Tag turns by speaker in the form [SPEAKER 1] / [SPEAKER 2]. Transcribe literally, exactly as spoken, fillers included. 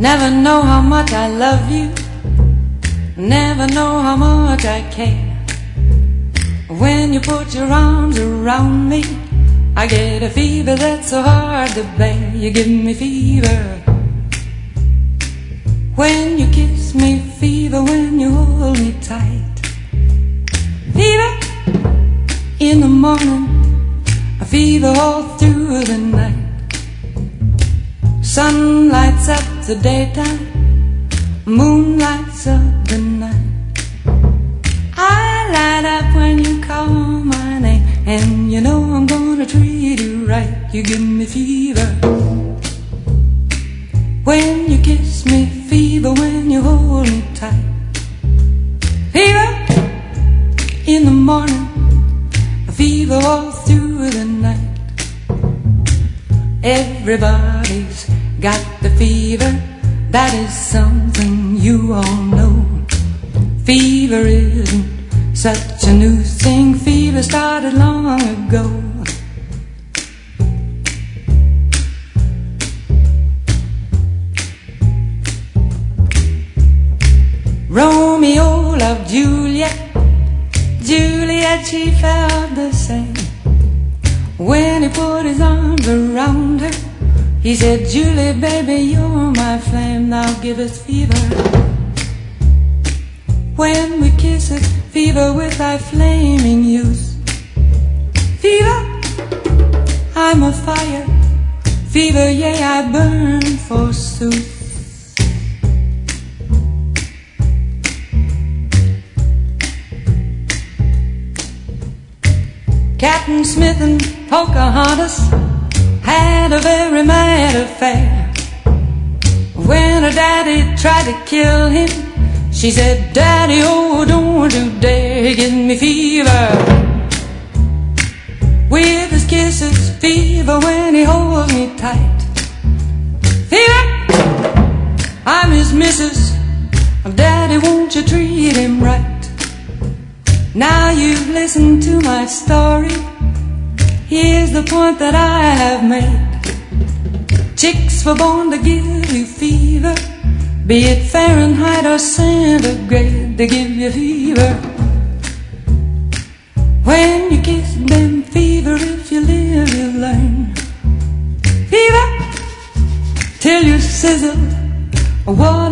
[SPEAKER 1] Never know how much I love you, never know how much I care. When you put your arms around me, I get a fever that's so hard to bear. You give me fever when you kiss me, fever when you hold me tight. Fever in the morning, a fever all through the night. Sun lights up the daytime, moon lights up the night. I light up when you call my name, and you know I'm gonna treat you right. You give me fever when you kiss me, fever when you hold me tight. Fever in the morning, a fever all through the night. Everybody's got the fever, that is something you all know. Fever isn't such a new thing, fever started long ago. Romeo loved Juliet, Juliet, she felt the same. When he put his arms around her, he said, Julie, baby, you're my flame, now give us fever. When we kiss it, fever with thy flaming youth. Fever, I'm a fire, fever, yea, I burn forsooth. Captain Smith and Pocahontas had a very mad affair. When her daddy tried to kill him, she said, Daddy, oh, don't you dare give me fever. With his kisses, fever when he holds me tight. Fever, I'm his missus, Daddy, won't you treat him right? Now you've listened to my story, here's the point that I have made. Chicks were born to give you fever, be it Fahrenheit or centigrade, they give you fever. When you kiss them, fever, if you live you learn. Fever till you sizzle. What